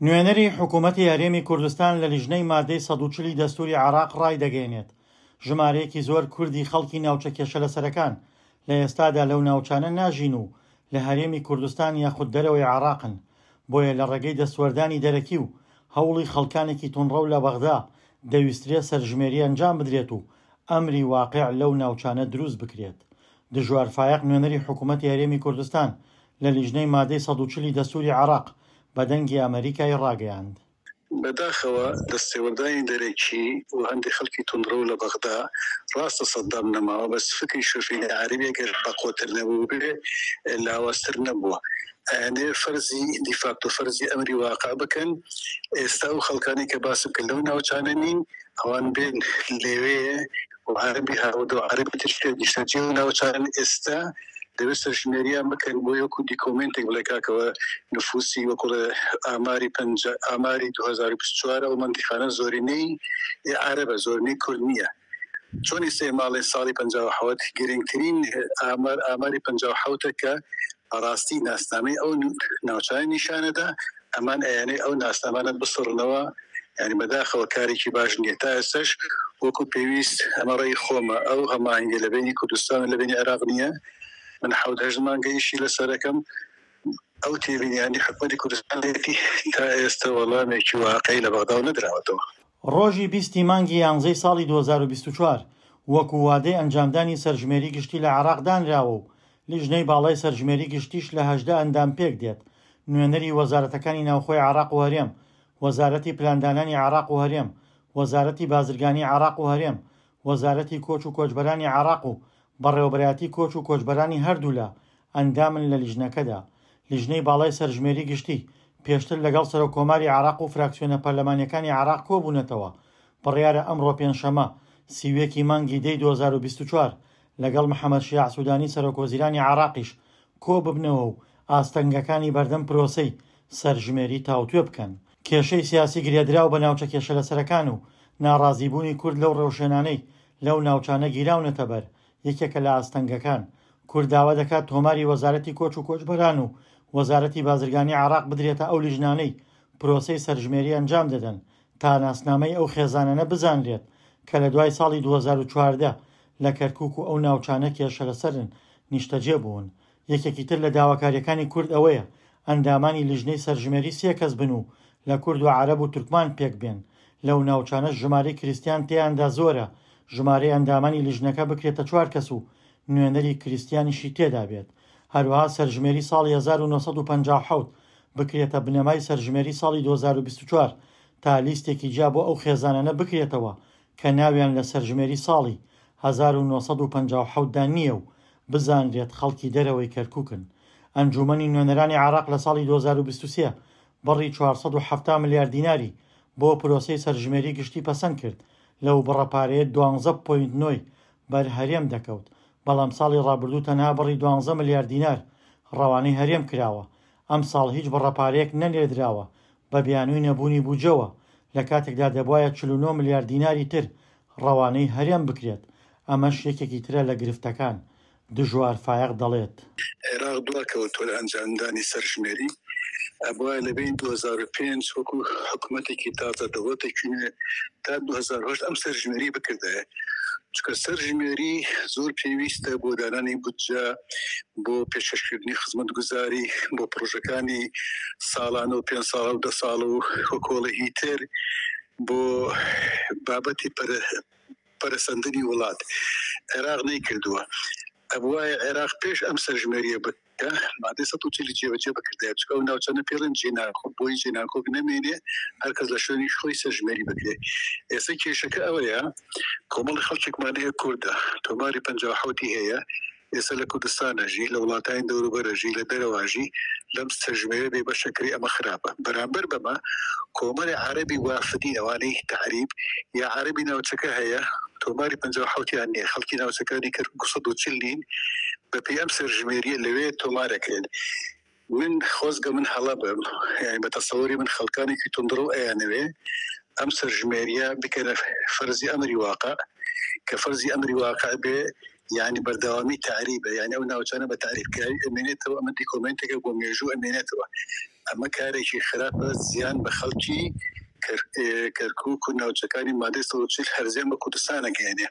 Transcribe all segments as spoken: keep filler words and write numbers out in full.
نوێنەری حکوومەتی هەرێمی کوردستان لە لیژنەی مادەی سەد و چلی دەستوری عێراق ڕای دەگەێنێت ژمارەیەکی زۆر کوردی خەڵکی ناوچە کێشەلەسەرەکان لە ئێستادا لەو ناوچانە ناژین و لە هەرێمی کوردستان یاخود دەرەوەی عێراقن، بۆیە لە ڕێگەی دەستوەردانی دەرەکی و هەوڵی خەڵکانێکی تونڕەو لە بەغدا دەویسترێ سەرژمێری ئەنجام بدرێت و ئەمری واقع لەو ناوچانە دروست بکرێت. دژوار فایق نوێنەری حکوومەتی هەرێمی کوردستان لە لیژنەی مادەی سەد و چلی دەستوری عێراق بەدەنگی ئەمریکای ڕاگەیاند. بەداخەوە دەستێوەردانی دەرەکی و هەندێک خەڵکی تونڕە لە بەغدا ڕاستە سەدام نەماوە، بەس فکری شوفینی عەربی ئەگەر بەقۆتر نەبوو بێ لاوازتر نەبووە. ئەیانێ فەرزی دیفاکتۆ فەرزی ئەمری واقع بکەن. ئێستا و خەڵکانی کە باسم کرد لەو ناوچانە نین، ئەوان بێن لێوەیە و عەربی هاوردە و عەربی ترشێ دیشتەجێ و ناوچانە ئێستا دەبێت سەرژمێریان بکەن بۆ یەکو دیکۆمنتێک بڵێ کاکەوە نفوسی وەکوڵ ئاماری ئاماری دو هەزار و بیست و چوار و منتیخانە زۆرینەی عەرەبە، زۆرینەی کورد نییە. چۆن ئێستا ماڵی ساڵی پەنجا و حەوت گرنگترین ئامار ئاماری پەنجا و حەوتە کە بەڕاستی ناسنامەی ئەو ناوچانە نیشانەدا، ئەمان ئەیانەی ئەو ناسنامانە بسڕنەوە، یعنی بەداخەوە کارێکی باش نییە. تا ئێستاش وەکو پێویست ئەمە ڕێی خۆمە ئەو هەماهنگگە لە بینی کوردستان لە بینی عێراق نییە. من حەوت هەژد مانگەیشی لەسەرەکەم ئەو تێبینیانی حکومەتی کوردستانێتی تا ئێستا وەڵامێکی واقعی لە بەغدا و نەدراوەتەوە. ڕۆژی بیستی مانگی یانزەی ساڵی دو هەزار و بیست و چوار وەکو وادەی ئەنجامدانی سەرژمێری گشتی لە عێراق دانراوە و لیژنەی باڵای سەرژمێری گشتیش لە هەژدە ئەندام پێک دێت. نوێنەری وەزارەتەکانی ناوخۆی عێراق و هەرێم، وەزارەتی پلاندانانی عێراق و هەرێم، وەزارەتی بازرگانی عێراق و هەرێم، وەزارەتی کۆچ و کۆچبەرانی عێراق و بەڕێوەبەرایەتی کۆچ و کۆچبەرانی هەردوو لە ئەندامن لە لیژنەکەدا. لیژنەی باڵای سەرژمێری گشتی پێشتر لەگەڵ سەرۆکۆماری عێراق و فراکسیۆنە پەرلەمانیەکانی عێراق کۆبوونەتەوە. بڕیارە ئەمڕۆ پێنجشەمە سیوێکی مانگی دەی دو هەزار و بیست و چوار لەگەڵ محەممەد شیاع سوودانی سەرۆکوەزیرانی عێراقیش کۆ ببنەوە و ئاستەنگەکانی بەردەم پرۆسەی سەرژمێری تاوتوێ بکەن. کێشەی سیاسی گرێدراو بە ناوچە کێشەلەسەرەکان و ناڕازیبوونی کورد لەو ڕێوشێنانەی لەو ناوچانە گیراونەتە بەر یەکێکە لە ئاستەنگەکان. کورد داوا دەکات تۆماری وەزارەتی کۆچ و کۆچبەران و وەزارەتی بازرگانی عێراق بدرێتە ئەو لیژنانەی پرۆسەی سەرژمێری ئەنجام دەدەن تا ناسنامەی ئەو خێزانانە بزانرێت کە لە دوای ساڵی دو هەزار و چواردە لە کەرکووک و ئەو ناوچانە کێشە لەسەرن نیشتەجێ بوون. یەکێکی تر لە داواکاریەکانی کورد ئەوەیە ئەندامانی لیژنەی سەرژمێری سێ کەس بن و لە کورد و عەرەب و تورکمان پێک بێن. لەو ناوچانە ژمارەی کریستیان تێیاندا زۆرە، ژمارەی ئەندامانی لیژنەکە بکرێتە چوار کەس و نوێنەری کریستیانیشی تێدا بێت. هەروەها سەرژمێری ساڵی هەزار و نۆسەد و پەنجا و حەوت بکرێتە بنەمای سەرژمێری ساڵی دو هەزار و بیست و چوار تا لیستێکی جا بۆ ئەو خێزانانە بکرێتەوە کە ناویان لە سەرژمێری ساڵی هەزار و نۆسەد و پەنجا و حەوتدا نییە و بزانرێت خەڵکی دەرەوەی کەرکووکن. ئەنجومەنی نوێنەرانی عێراق لە ساڵی دو هەزار و بیست و سێ بەڕی چوارسەد و هەفتاد ملیار دیناری بۆ پرۆسەی سەرژمێری گشتی پەسەند کرد. لەو بڕەپارەیە دوانزە پۆینت نۆی بەر هەرێم دەکەوت، بەڵام ساڵی ڕابردوو تەنها بەڕی دوانزە ملیار دینار ڕەوانەی هەرێم کراوە. ئەم ساڵ هیچ بڕەپارەیەک نەنێردراوە بە بیانووی نەبوونی بوجەوە، لە کاتێکدا دەبوایە چل و نۆ ملیار دیناری تر ڕەوانەی هەرێم بکرێت. ئەمەش یەکێکی ترە لە گرفتەکان. دژوار فایق دەڵێت عێراق دواکەوتوە لە ئەنجامدانی سەرژمێری ئەبوایە لە بین دو هەزار و پێنج وەکو حکوومەتێکی تازە دەوڵەتێکی نوێ تا دو هەزار و هەشت ئەم سەرژمێری بکردایە، چکە سەرژمێری زۆر پێویستە بۆ دانانی بودجە، بۆ پێشکەشکردنی خزمەتگوزاری، بۆ پرۆژەکانی ساڵانە و پێنج ساڵە و دە ساڵە و کۆکۆڵی تر، بۆ بابەتی پەرەسەندنی وڵات. عێراق نەیکردووە. ئەبوایە عێراق پێش ئەم سەرژمێریە بکە مادەی سەد و چلی جێبەجێ بکردایە، چکە ئەو ناوچانە پێڵێن جێناکۆ بۆی جێناکۆک نەمێنێ هەرکەس لە شوێنی خۆی سەرژمێری بکرێ. ئێستا کێشەکە ئەوەیە کۆمەڵی خەڵکێکمانەیە کووردە تۆماری پەنجا و حەوتی هەیە، ئێستا لە کوردستانەژی لە وڵاتانی دەوروبەرەژی لە دەرەواژی لەم سەرژمێرە بێ بەشەکری ئەمە خراپە. بەرامبەر بەمە کۆمەڵی عەرەبی وافدین ئەوانەی تعریب یا عەرەبی ناوچەکە هەیە تۆماری پەنجا و حەوتیان نییە، خەڵکی ناوچەکانی کەرکووک سەد و چل نین بە پێی ئەم سەرژمێریە لەوێ تۆمارەکرێن. من خۆزگە من هەڵە بم بە تەسەووری من خەڵکانێکی تونندڕە و ئەیانەوێ ئەم سەرژمێریە بکەنە فەرزی ئەمری واقع، کە فەرزی ئەمری واقع بێ يعني بردوامي تعريبه، يعني او ناوچانه بتعريف كاي امنيته وامدي كومنتك بو ميجو امنيته ئەمە کارێکی خراپە زیان بە خەڵکی کەرکووک و ناوچەکانی مادەی سەد و چل هەرزێن بە کوردستانەگەێنێ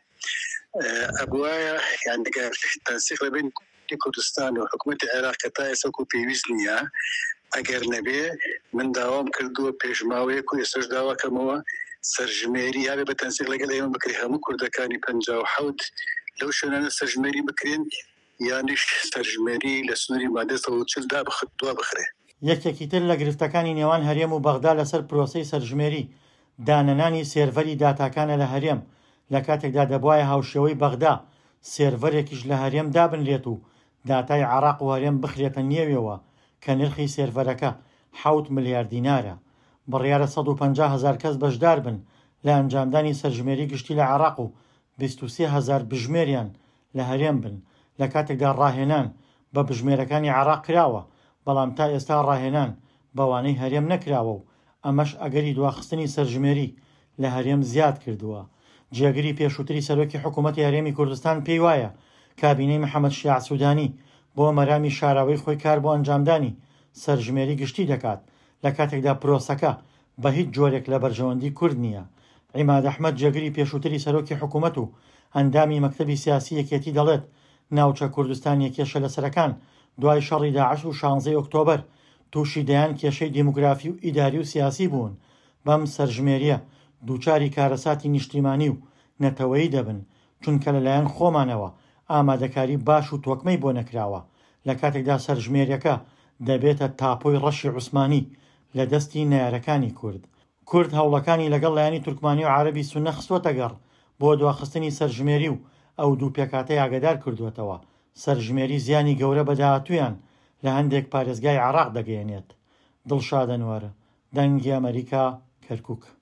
ئەبوایە یان دەگەر تەنسیق لەبین کوردستان و حکوومەتی عێراق کە تا ئێستا و پێویست نییە ئەگەر نەبێ من داوام کردووە پێشماوەیەک و ئێستاش داواکەمەوە سەرژمێری یاوێ بە تەنسیق لەگەڵ ئێمە بکرێ هەموو کوردەکانی پەنجا و حەوت لەو شوێنانە سەرژمێری بکرێن یانیش سەرژمێری لە سنووری مادەی سەد و چل دا دوا بخرێ. یەکێکی تر لە گرفتەکانی نێوان هەرێم و بەغدا لەسەر پرۆسەی سەرژمێری دانەنانی سێرڤەری داتاکانە لە هەرێم لە کاتێکدا دەبوایە هاوشێوەی بەغدا سێرڤەرێکیش لە هەرێم دابنرێت و داتای عێراق و هەرێم بخرێتە نێوێەوە کە نرخی سێرڤەرەکە حەوت ملیار دینارە. بڕیارە سەد و پەنجا هەزار کەس بەشدار بن لە ئەنجامدانی سەرژمێری گشتی لە عێراق و بیست و سێ هەزار بژمێریان لە هەرێم بن لە کاتێکدا ڕاهێنان بە بژمێرەکانی عێراق کراوە بەڵام تا ئێستا ڕاهێنان بەوانەی هەرێم نەکراوە و ئەمەش ئەگەری دواخستنی سەرژمێری لە هەرێم زیاد کردووە. جێگری پێشووتری سەرۆکی حکوومەتی هەرێمی کوردستان پێی وایە کابینەی محەممەد شیاع سوودانی بۆ مەرامی شاراوەی خۆی کار بۆ ئەنجامدانی سەرژمێری گشتی دەکات لە کاتێکدا پرۆسەکە بە هیچ جۆرێک لە بەرژەوەندی کورد نییە. عیماد ئەحمەد جێگری پێشووتری سەرۆکی حکوومەت و ئەندامی مەکتەبی سیاسی یەکێتی دەڵێت ناوچە کوردستان یەکێشە لە سەرەکان دوای شەڕی داعش و شانزەی ئۆکتۆبەر تووشی دەیان کێشەی دیموگرافی و ئیداری و سیاسی بوون. بەم سەرژمێریە دووچاری کارەساتی نیشتیمانی و نەتەوەیی دەبن چونکە لەلایەن خۆمانەوە ئامادەکاری باش و تۆکمەی بۆ نەکراوە لە کاتێکدا سەرژمێریەکە دەبێتە تاپۆی ڕەشی عوسمانی لە دەستی نایارەکانی کورد. کورد هەوڵەکانی لەگەڵ لایەنی تورکمانی و عەرەبی سونە خستوەتە گەڕ بۆ دواخستنی سەرژمێری و ئەو دوو پێکاتەی ئاگادار کردوێتەوە سەرژمێری زیانی گەورە بە داهاتوویان لە هەندێک پارێزگای عێراق دەگەیەنێت. دڵشاد ئەنوەر، دەنگی ئەمریکا، کەرکووک.